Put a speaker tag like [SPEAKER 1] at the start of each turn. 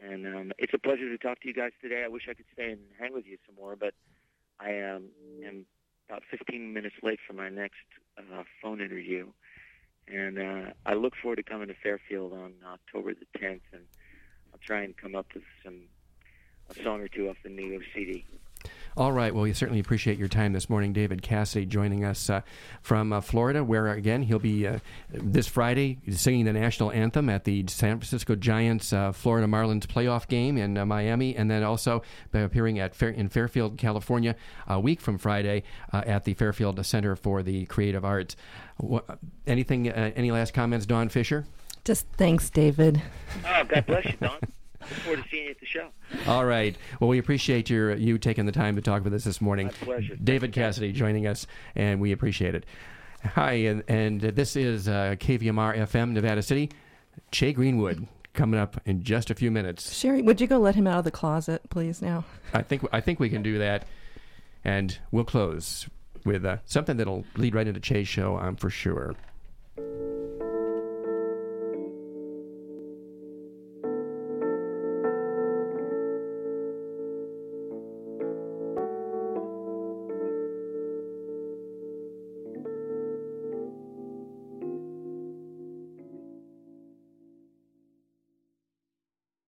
[SPEAKER 1] And it's a pleasure to talk to you guys today. I wish I could stay and hang with you some more, but I am about 15 minutes late for my next phone interview. And I look forward to coming to Fairfield on October the 10th, and I'll try and come up with a song or two off the new CD.
[SPEAKER 2] All right. Well, we certainly appreciate your time this morning. David Cassidy joining us from Florida, where, again, he'll be this Friday singing the national anthem at the San Francisco Giants Florida Marlins playoff game in Miami, and then also appearing in Fairfield, California, a week from Friday at the Fairfield Center for the Creative Arts. Any last comments, Dawn Fisher?
[SPEAKER 3] Just thanks, David.
[SPEAKER 1] Oh, God bless you, Dawn. Look forward to seeing you at the show.
[SPEAKER 2] All right. Well, we appreciate you taking the time to talk with us this morning.
[SPEAKER 1] My pleasure.
[SPEAKER 2] David Cassidy joining us, and we appreciate it. Hi, and this is KVMR FM, Nevada City. Che Greenwood coming up in just a few minutes.
[SPEAKER 3] Sherry, would you go let him out of the closet, please, now?
[SPEAKER 2] I think we can do that, and we'll close with something that'll lead right into Che's show, I'm for sure.